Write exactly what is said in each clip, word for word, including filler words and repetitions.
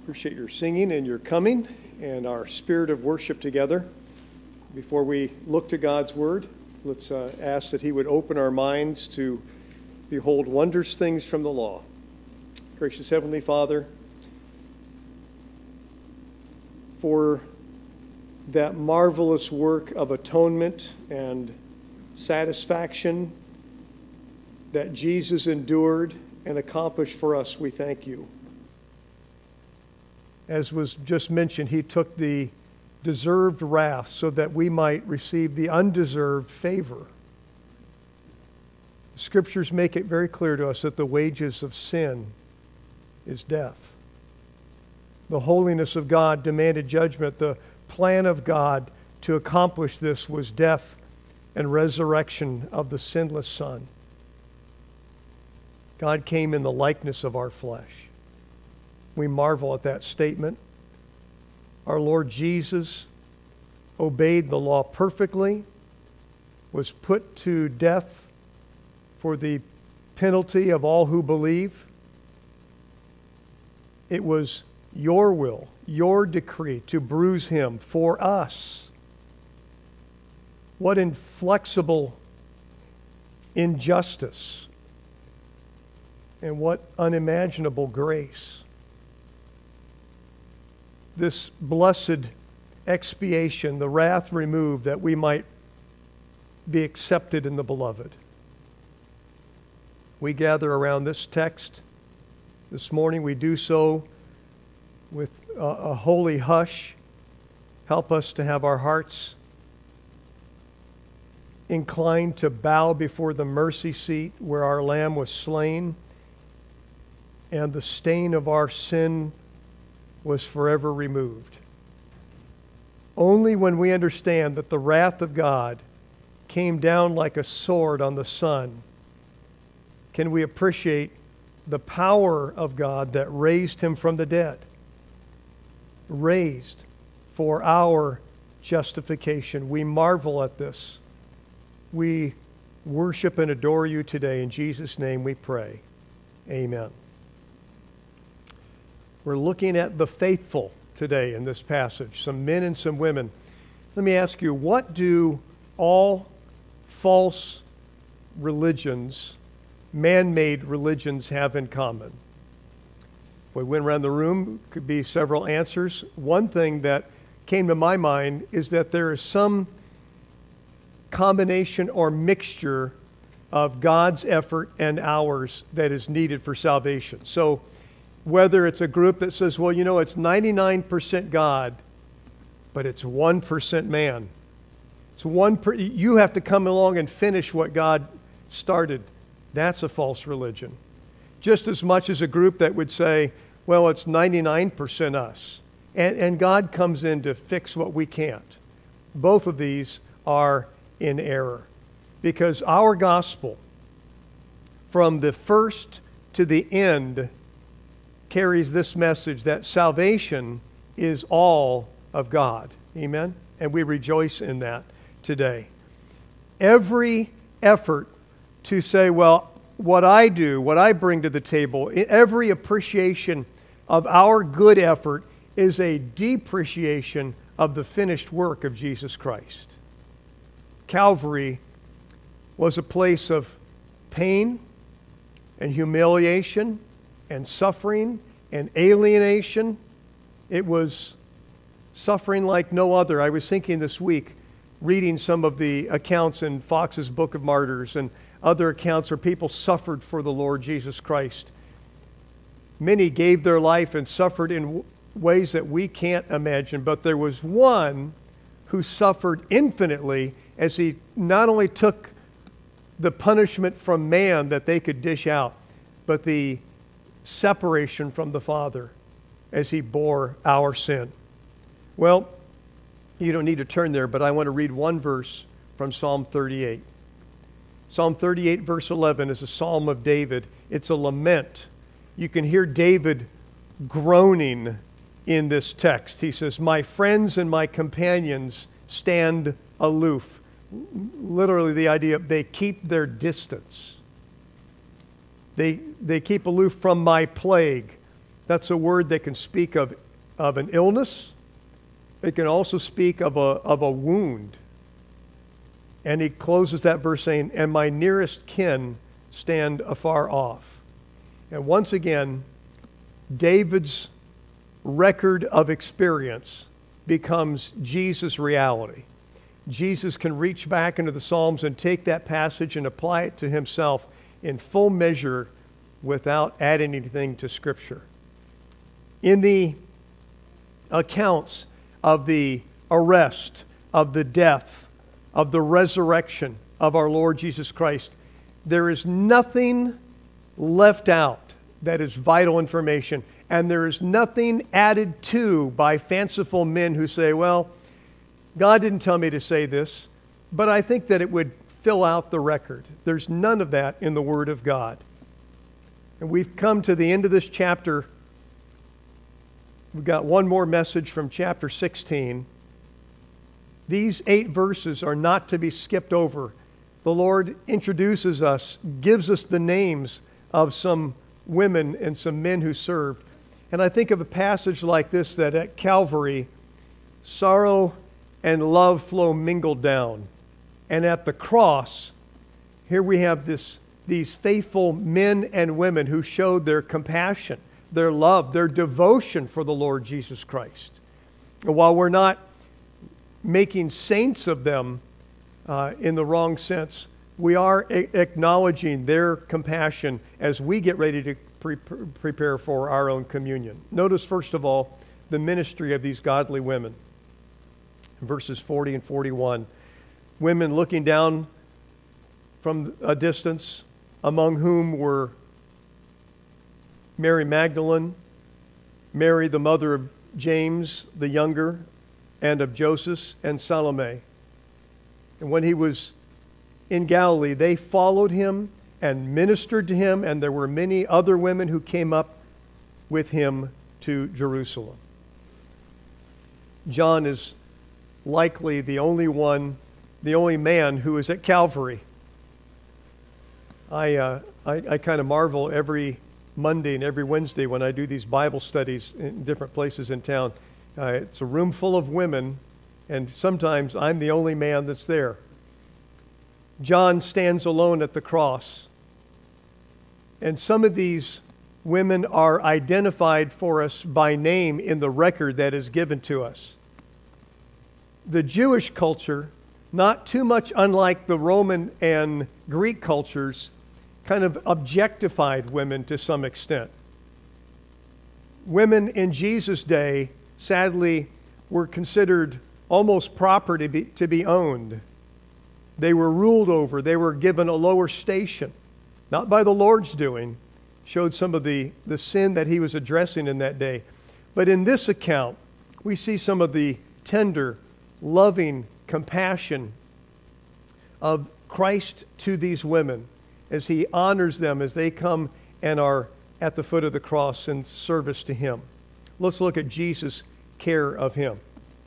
Appreciate your singing and your coming and our spirit of worship together. Before we look to God's Word, let's uh, ask that He would open our minds to behold wondrous things from the law. Gracious Heavenly Father, for that marvelous work of atonement and satisfaction that Jesus endured and accomplished for us, we thank you. As was just mentioned, He took the deserved wrath so that we might receive the undeserved favor. The Scriptures make it very clear to us that the wages of sin is death. The holiness of God demanded judgment. The plan of God to accomplish this was death and resurrection of the sinless Son. God came in the likeness of our flesh. We marvel at that statement. Our Lord Jesus obeyed the law perfectly, was put to death for the penalty of all who believe. It was your will, your decree to bruise Him for us. What inflexible injustice and what unimaginable grace. This blessed expiation, the wrath removed, that we might be accepted in the Beloved. We gather around this text this morning. We do so with a, a holy hush. Help us to have our hearts inclined to bow before the mercy seat where our Lamb was slain and the stain of our sin was forever removed. Only when we understand that the wrath of God came down like a sword on the Son can we appreciate the power of God that raised Him from the dead, raised for our justification. We marvel at this. We worship and adore You today. In Jesus' name we pray. Amen. We're looking at the faithful today in this passage, some men and some women. Let me ask you, what do all false religions, man-made religions, have in common? If we went around the room, could be several answers. One thing that came to my mind is that there is some combination or mixture of God's effort and ours that is needed for salvation. So whether it's a group that says, well, you know, it's ninety-nine percent God, but it's one percent man. It's one per- you have to come along and finish what God started. That's a false religion. Just as much as a group that would say, well, it's ninety-nine percent us. And, and God comes in to fix what we can't. Both of these are in error. Because our gospel, from the first to the end, carries this message that salvation is all of God. Amen? And we rejoice in that today. Every effort to say, well, what I do, what I bring to the table, every appreciation of our good effort is a depreciation of the finished work of Jesus Christ. Calvary was a place of pain and humiliation and suffering and alienation. It was suffering like no other. I was thinking this week, reading some of the accounts in Fox's Book of Martyrs and other accounts where people suffered for the Lord Jesus Christ. Many gave their life and suffered in w- ways that we can't imagine, but there was one who suffered infinitely as he not only took the punishment from man that they could dish out, but the separation from the Father as He bore our sin. Well, you don't need to turn there, but I want to read one verse from Psalm thirty-eight. Psalm thirty-eight, verse eleven, is a psalm of David. It's a lament. You can hear David groaning in this text. He says, "My friends and my companions stand aloof." Literally the idea of they keep their distance. They, they keep aloof from my plague. That's a word that can speak of, of an illness. It can also speak of a, of a wound. And he closes that verse saying, and my nearest kin stand afar off. And once again, David's record of experience becomes Jesus' reality. Jesus can reach back into the Psalms and take that passage and apply it to himself in full measure without adding anything to Scripture. In the accounts of the arrest, of the death, of the resurrection of our Lord Jesus Christ, there is nothing left out that is vital information, and there is nothing added to by fanciful men who say, well, God didn't tell me to say this, but I think that it would fill out the record. There's none of that in the Word of God. And we've come to the end of this chapter. We've got one more message from chapter sixteen. These eight verses are not to be skipped over. The Lord introduces us, gives us the names of some women and some men who served. And I think of a passage like this, that at Calvary, sorrow and love flow mingled down. And at the cross, here we have this, these faithful men and women who showed their compassion, their love, their devotion for the Lord Jesus Christ. And while we're not making saints of them uh, in the wrong sense, we are a- acknowledging their compassion as we get ready to pre- prepare for our own communion. Notice, first of all, the ministry of these godly women. In verses forty and forty-one, women looking down from a distance, among whom were Mary Magdalene, Mary the mother of James the younger, and of Joseph, and Salome. And when he was in Galilee, they followed him and ministered to him, and there were many other women who came up with him to Jerusalem. John is likely the only one, the only man who is at Calvary. I, uh, I, I kind of marvel every Monday and every Wednesday when I do these Bible studies in different places in town. Uh, it's a room full of women, and sometimes I'm the only man that's there. John stands alone at the cross. And some of these women are identified for us by name in the record that is given to us. The Jewish culture, not too much unlike the Roman and Greek cultures, kind of objectified women to some extent. Women in Jesus' day, sadly, were considered almost property to be, to be owned. They were ruled over. They were given a lower station, not by the Lord's doing. Showed some of the, the sin that he was addressing in that day. But in this account, we see some of the tender, loving compassion of Christ to these women as he honors them as they come and are at the foot of the cross in service to him. Let's look at Jesus' care of him.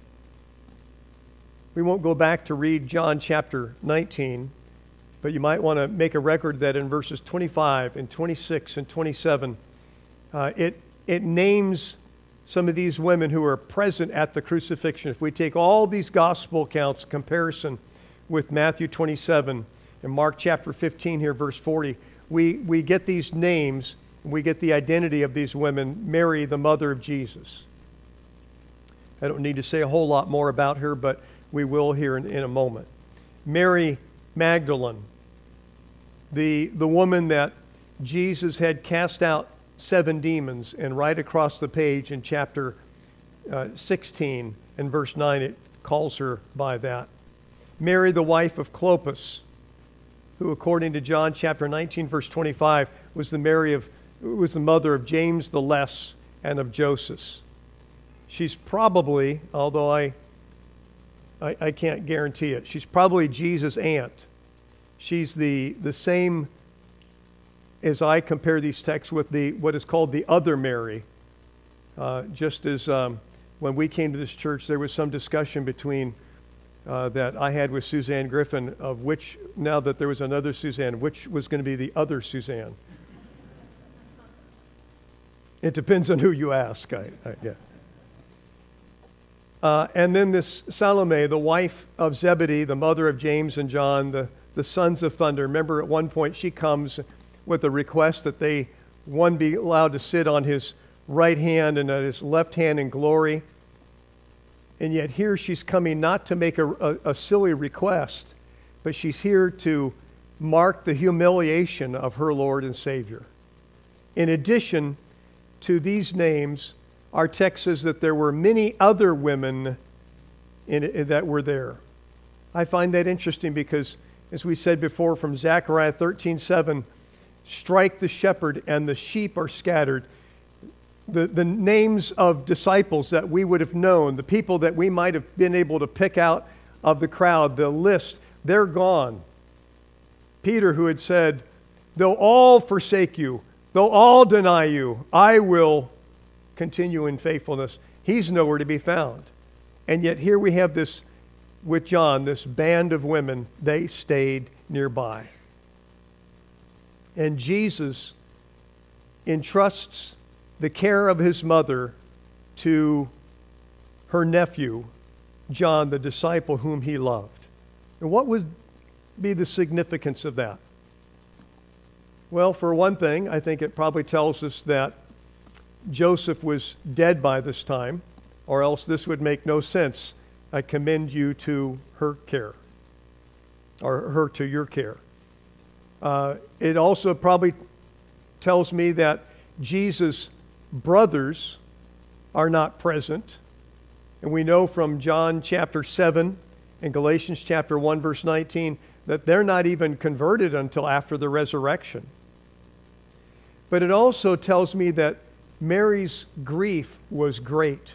We won't go back to read John chapter nineteen, but you might want to make a record that in verses twenty-five and twenty-six and twenty-seven, uh, it, it names some of these women who are present at the crucifixion. If we take all these gospel accounts, comparison with Matthew twenty-seven and Mark chapter fifteen here, verse forty, we, we get these names, we get the identity of these women. Mary, the mother of Jesus. I don't need to say a whole lot more about her, but we will here in, in a moment. Mary Magdalene, the, the woman that Jesus had cast out seven demons, and right across the page in chapter uh, sixteen and verse nine, it calls her by that. Mary, the wife of Clopas, who according to John chapter nineteen, verse twenty-five, was the Mary of was the mother of James the Less and of Joseph. She's probably, although I, I, I can't guarantee it, she's probably Jesus' aunt. She's the, the same, as I compare these texts with the what is called the other Mary. Uh, just as um, when we came to this church, there was some discussion between uh, that I had with Suzanne Griffin of which, now that there was another Suzanne, which was going to be the other Suzanne. It depends on who you ask, I, I guess. Uh, and then this Salome, the wife of Zebedee, the mother of James and John, the, the sons of thunder. Remember, at one point she comes with a request that they, one, be allowed to sit on his right hand and at his left hand in glory. And yet here she's coming not to make a, a, a silly request, but she's here to mark the humiliation of her Lord and Savior. In addition to these names, our text says that there were many other women in, in, that were there. I find that interesting because, as we said before from Zechariah thirteen seven, strike the shepherd and the sheep are scattered. The, the names of disciples that we would have known, the people that we might have been able to pick out of the crowd, the list, they're gone. Peter, who had said, they'll all forsake you, they'll all deny you, I will continue in faithfulness. He's nowhere to be found. And yet here we have this, with John, this band of women, they stayed nearby. And Jesus entrusts the care of his mother to her nephew, John, the disciple whom he loved. And what would be the significance of that? Well, for one thing, I think it probably tells us that Joseph was dead by this time, or else this would make no sense. I commend you to her care, or her to your care. Uh, it also probably tells me that Jesus' brothers are not present. And we know from John chapter seven and Galatians chapter one verse nineteen that they're not even converted until after the resurrection. But it also tells me that Mary's grief was great.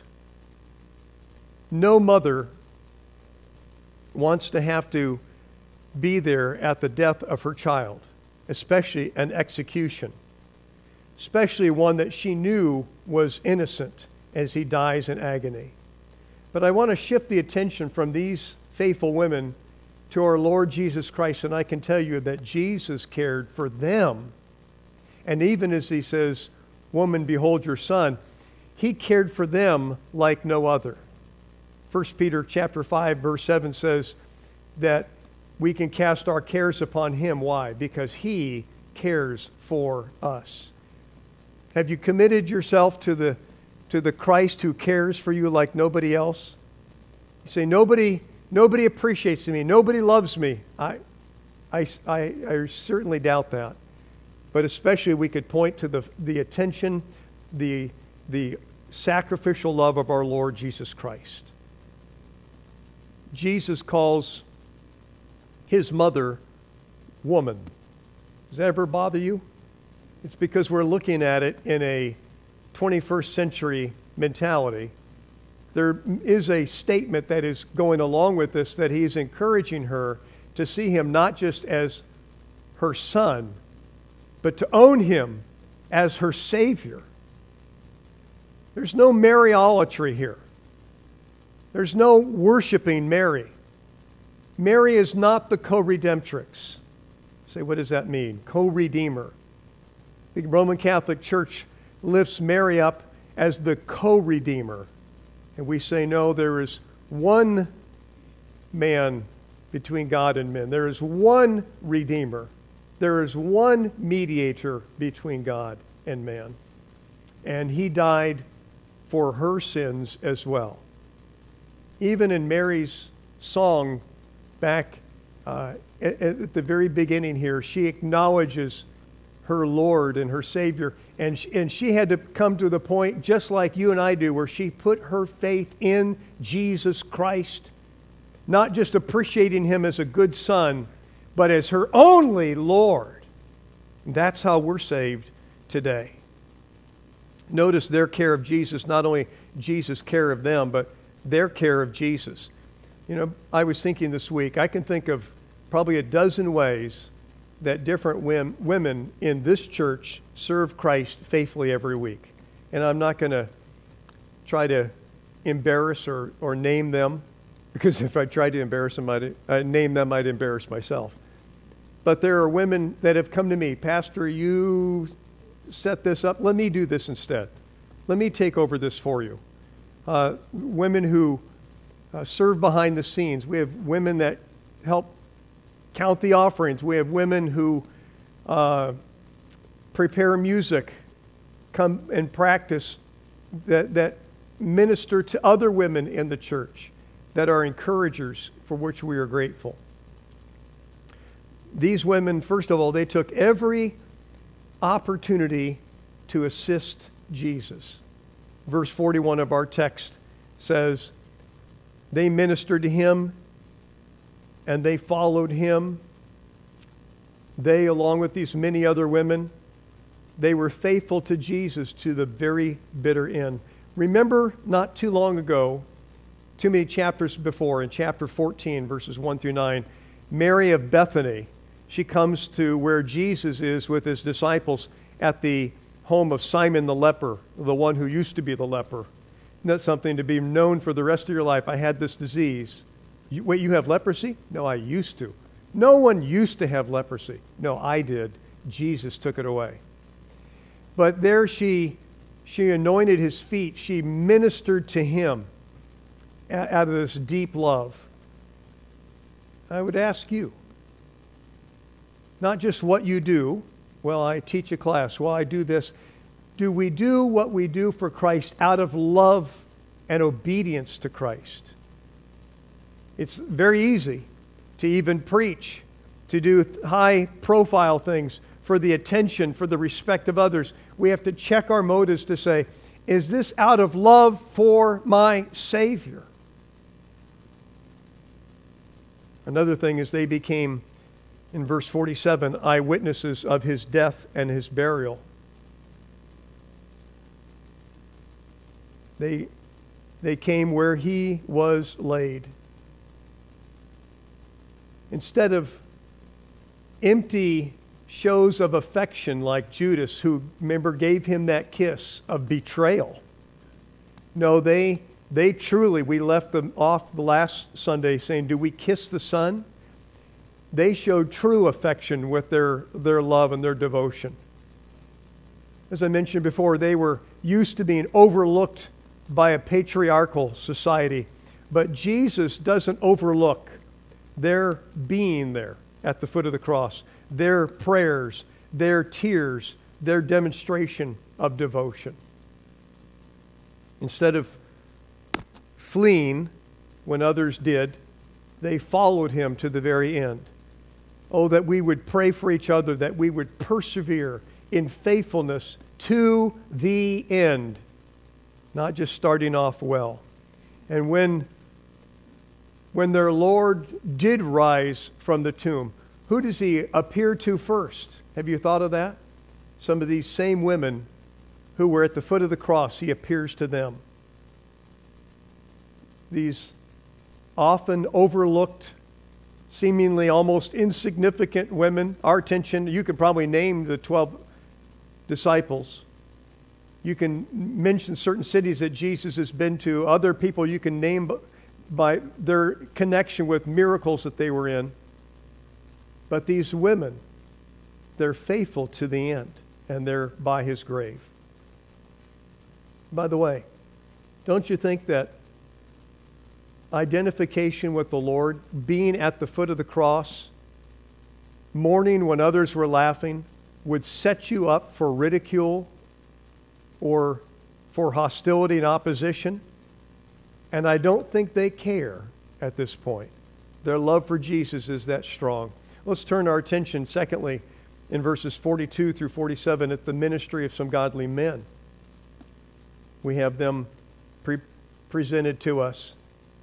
No mother wants to have to be there at the death of her child, especially an execution, especially one that she knew was innocent as he dies in agony. But I want to shift the attention from these faithful women to our Lord Jesus Christ, and I can tell you that Jesus cared for them. And even as he says, woman, behold your son, he cared for them like no other. First Peter chapter five, verse seven says that we can cast our cares upon him. Why? Because he cares for us. Have you committed yourself to the to the Christ who cares for you like nobody else? You say, nobody, nobody appreciates me, nobody loves me. I, I, I, I certainly doubt that. But especially we could point to the, the attention, the, the sacrificial love of our Lord Jesus Christ. Jesus calls his mother woman. Does that ever bother you? It's because we're looking at it in a twenty-first century mentality. There is a statement that is going along with this, that he is encouraging her to see him not just as her son, but to own him as her Savior. There's no Mariolatry here. There's no worshiping Mary. Mary is not the co-redemptrix. Say, what does that mean? Co-redeemer. The Roman Catholic Church lifts Mary up as the co-redeemer. And we say, no, there is one man between God and men. There is one Redeemer. There is one mediator between God and man. And he died for her sins as well. Even in Mary's song back uh, at, at the very beginning here, she acknowledges her Lord and her Savior. And she, and she had to come to the point, just like you and I do, where she put her faith in Jesus Christ, not just appreciating him as a good son, but as her only Lord. And that's how we're saved today. Notice their care of Jesus, not only Jesus' care of them, but their care of Jesus. You know, I was thinking this week, I can think of probably a dozen ways that different women in this church serve Christ faithfully every week. And I'm not going to try to embarrass or, or name them, because if I tried to embarrass them, I'd, uh, name them, I'd embarrass myself. But there are women that have come to me, Pastor, you set this up. Let me do this instead. Let me take over this for you. Uh, women who uh, serve behind the scenes. We have women that help count the offerings. We have women who uh, prepare music, come and practice, that, that minister to other women in the church, that are encouragers, for which we are grateful. These women, first of all, they took every opportunity to assist Jesus. Verse forty-one of our text says, they ministered to him and they followed him. They, along with these many other women, they were faithful to Jesus to the very bitter end. Remember, not too long ago, too many chapters before, in chapter fourteen, verses one through nine, Mary of Bethany, she comes to where Jesus is with his disciples at the home of Simon the leper, the one who used to be the leper. And that's something to be known for the rest of your life. I had this disease. You, wait, you have leprosy? No, I used to. No one used to have leprosy. No, I did. Jesus took it away. But there she, she anointed his feet. She ministered to him out of this deep love. I would ask you, not just what you do. Well, I teach a class. Well, I do this. Do we do what we do for Christ out of love and obedience to Christ? It's very easy to even preach, to do high-profile things for the attention, for the respect of others. We have to check our motives to say, is this out of love for my Savior? Another thing is they became, in verse forty-seven, eyewitnesses of his death and his burial. They, they came where he was laid. Instead of empty shows of affection like Judas, who, remember, gave him that kiss of betrayal. No, they, they truly, we left them off the last Sunday saying, do we kiss the Son? They showed true affection with their, their love and their devotion. As I mentioned before, they were used to being overlooked by a patriarchal society. But Jesus doesn't overlook their being there at the foot of the cross, their prayers, their tears, their demonstration of devotion. Instead of fleeing when others did, they followed him to the very end. Oh, that we would pray for each other, that we would persevere in faithfulness to the end, not just starting off well. And when, when their Lord did rise from the tomb, who does he appear to first? Have you thought of that? Some of these same women who were at the foot of the cross, he appears to them. These often overlooked, seemingly almost insignificant women. Our attention, you could probably name the twelve disciples. You can mention certain cities that Jesus has been to. Other people you can name by their connection with miracles that they were in. But these women, they're faithful to the end, and they're by his grave. By the way, don't you think that identification with the Lord, being at the foot of the cross, mourning when others were laughing, would set you up for ridicule or for hostility and opposition? And I don't think they care at this point. Their love for Jesus is that strong. Let's turn our attention, secondly, in verses forty-two through forty-seven, at the ministry of some godly men. We have them pre- presented to us.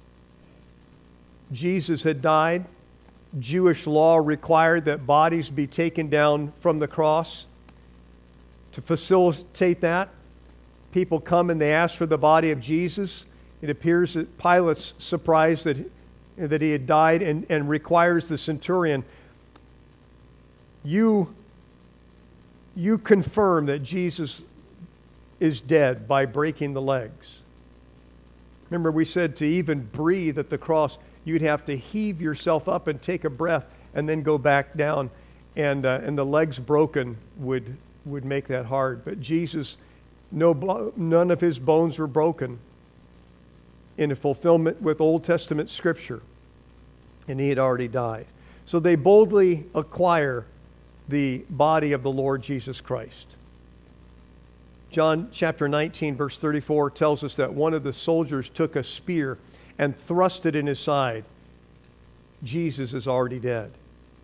Jesus had died. Jewish law required that bodies be taken down from the cross. To facilitate that, people come and they ask for the body of Jesus. It appears that Pilate's surprised that, that he had died and, and requires the centurion, you, you confirm that Jesus is dead by breaking the legs. Remember, we said to even breathe at the cross, you'd have to heave yourself up and take a breath and then go back down, and uh, and the legs broken would would make that hard. But Jesus, no, none of his bones were broken in a fulfillment with Old Testament Scripture. And he had already died. So they boldly acquire the body of the Lord Jesus Christ. John chapter nineteen, verse thirty-four tells us that one of the soldiers took a spear and thrust it in his side. Jesus is already dead.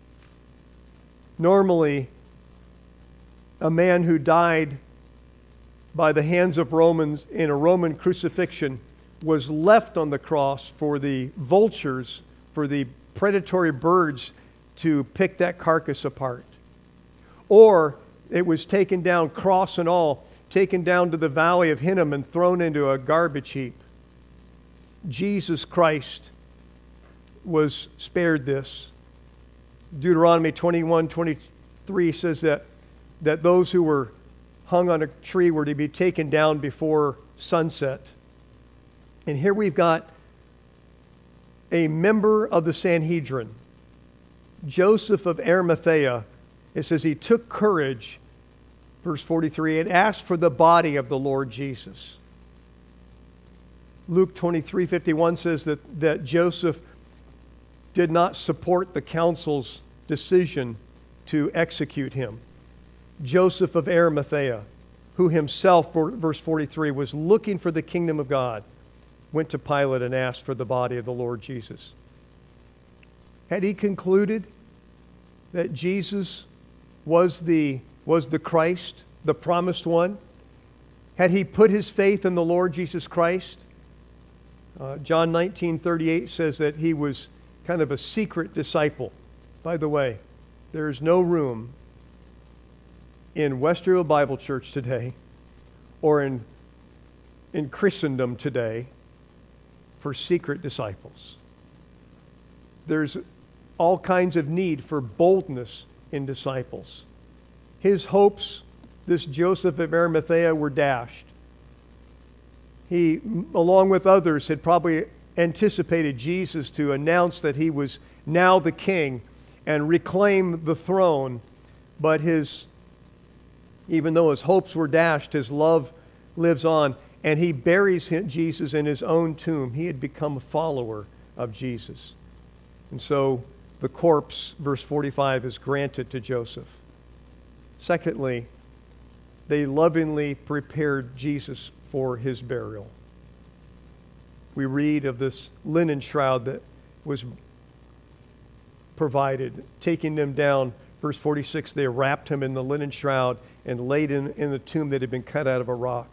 Normally, a man who died by the hands of Romans in a Roman crucifixion was left on the cross for the vultures, for the predatory birds to pick that carcass apart. Or it was taken down, cross and all, taken down to the valley of Hinnom and thrown into a garbage heap. Jesus Christ was spared this. Deuteronomy twenty-one twenty-three says that, that those who were hung on a tree were to be taken down before sunset. And here we've got a member of the Sanhedrin, Joseph of Arimathea. It says he took courage, verse forty-three, and asked for the body of the Lord Jesus. Luke twenty-three fifty-one says that, that Joseph did not support the council's decision to execute him. Joseph of Arimathea, who himself, verse forty-three, was looking for the kingdom of God, went to Pilate and asked for the body of the Lord Jesus. Had he concluded that Jesus was the, was the Christ, the promised one? Had he put his faith in the Lord Jesus Christ? Uh, John nineteen thirty-eight says that he was kind of a secret disciple. By the way, there is no room in Westerville Bible Church today or in, in Christendom today for secret disciples. There's all kinds of need for boldness in disciples. His hopes, this Joseph of Arimathea, were dashed. He, along with others, had probably anticipated Jesus to announce that he was now the king and reclaim the throne, but his, even though his hopes were dashed, his love lives on, and he buries Jesus in his own tomb. He had become a follower of Jesus. And so the corpse, verse forty-five, is granted to Joseph. Secondly, they lovingly prepared Jesus for his burial. We read of this linen shroud that was provided, taking them down. Verse forty-six, they wrapped him in the linen shroud and laid him in the tomb that had been cut out of a rock.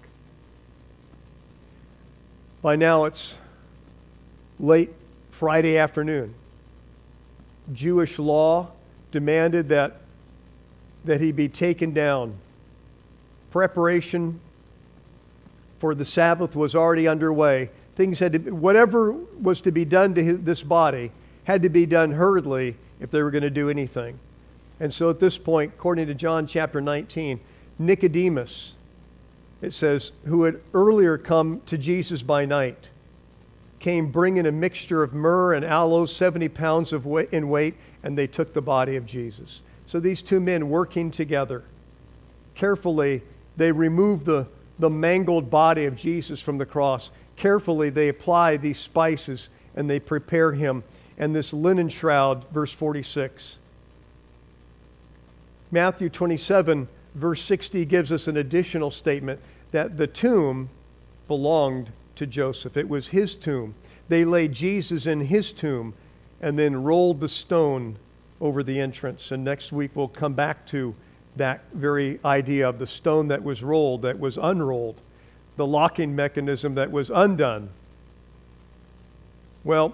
By now it's late Friday afternoon. Jewish law demanded that, that he be taken down. Preparation for the Sabbath was already underway. Things had to be, whatever was to be done to his, this body had to be done hurriedly if they were going to do anything. And so at this point, according to John chapter nineteen, Nicodemus, it says, who had earlier come to Jesus by night, came bringing a mixture of myrrh and aloes, seventy pounds of weight, in weight, and they took the body of Jesus. So these two men working together, carefully, they removed the, the mangled body of Jesus from the cross. Carefully, they apply these spices and they prepare him. And this linen shroud, verse forty-six. Matthew twenty-seven, verse sixty gives us an additional statement that the tomb belonged to Joseph. It was his tomb. They laid Jesus in his tomb and then rolled the stone over the entrance. And next week we'll come back to that very idea of the stone that was rolled, that was unrolled, the locking mechanism that was undone. Well,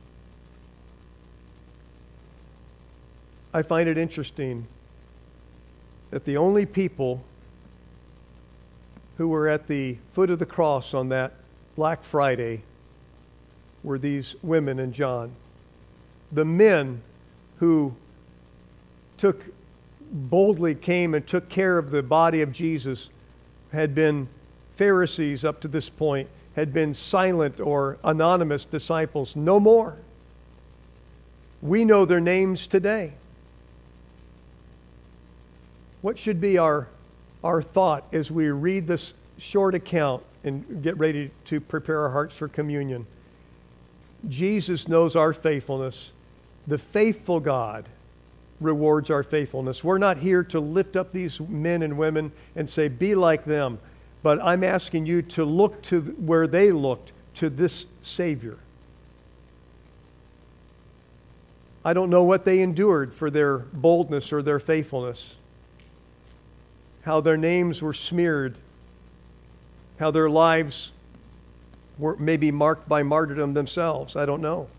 I find it interesting that the only people who were at the foot of the cross on that Black Friday were these women and John. The men who took boldly came and took care of the body of Jesus had been Pharisees up to this point, had been silent or anonymous disciples. No more. We know their names today. What should be our our thought as we read this short account and get ready to prepare our hearts for communion. Jesus knows our faithfulness. The faithful God rewards our faithfulness. We're not here to lift up these men and women and say, be like them. But I'm asking you to look to where they looked, to this Savior. I don't know what they endured for their boldness or their faithfulness, how their names were smeared, how their lives were maybe marked by martyrdom themselves. I don't know.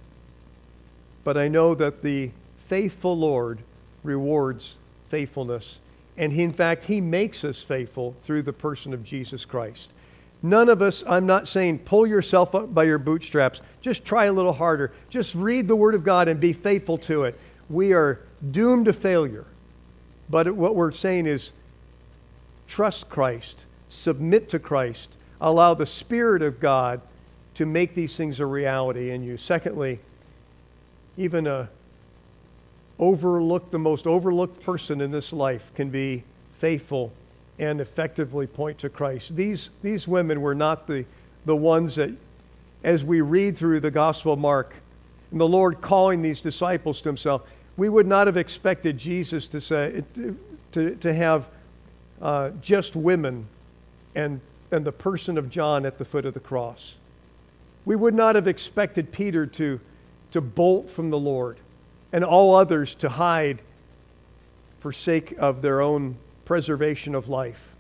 But I know that the faithful Lord rewards faithfulness. And he, in fact, He makes us faithful through the person of Jesus Christ. None of us, I'm not saying pull yourself up by your bootstraps. Just try a little harder. Just read the Word of God and be faithful to it. We are doomed to failure. But what we're saying is trust Christ, submit to Christ, allow the Spirit of God to make these things a reality in you. Secondly, even a overlooked, the most overlooked person in this life can be faithful and effectively point to Christ. These, these women were not the, the ones that, as we read through the Gospel of Mark, and the Lord calling these disciples to Himself, we would not have expected Jesus to say, to, to have uh, just women and, and the person of John at the foot of the cross. We would not have expected Peter to, to bolt from the Lord and all others to hide for sake of their own preservation of life.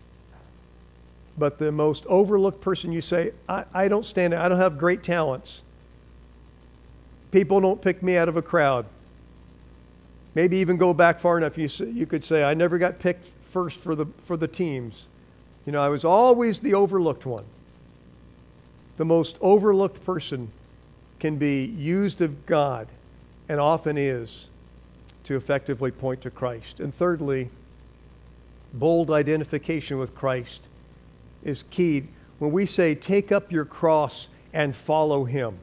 But the most overlooked person, you say, I, I don't stand out. I don't have great talents. People don't pick me out of a crowd. Maybe even go back far enough, you, say, you could say, I never got picked first for the, for the teams. You know, I was always the overlooked one. The most overlooked person can be used of God, and often is, to effectively point to Christ. And thirdly, bold identification with Christ is key. When we say, take up your cross and follow Him,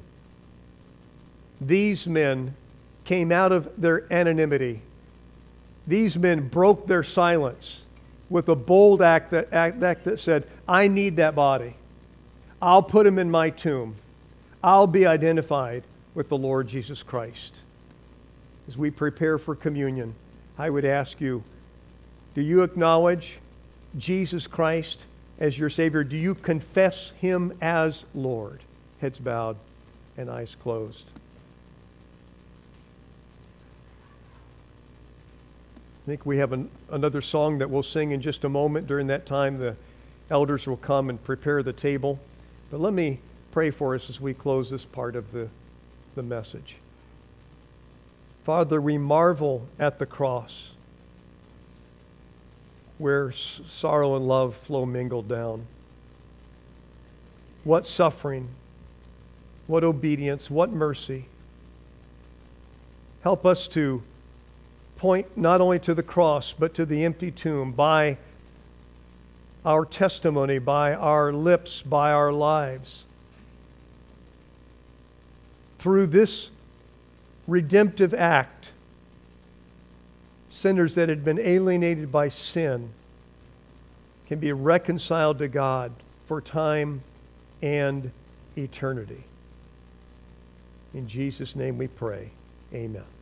these men came out of their anonymity. These men broke their silence with a bold act that, act, act that said, I need that body. I'll put him in my tomb. I'll be identified with the Lord Jesus Christ. As we prepare for communion, I would ask you, do you acknowledge Jesus Christ as your Savior? Do you confess Him as Lord? Heads bowed and eyes closed. I think we have an, another song that we'll sing in just a moment. During that time, the elders will come and prepare the table. But let me pray for us as we close this part of the, the message. Father, we marvel at the cross where sorrow and love flow mingled down. What suffering, what obedience, what mercy. Help us to point not only to the cross, but to the empty tomb by our testimony, by our lips, by our lives. Through this redemptive act, sinners that had been alienated by sin can be reconciled to God for time and eternity. In Jesus' name we pray. Amen.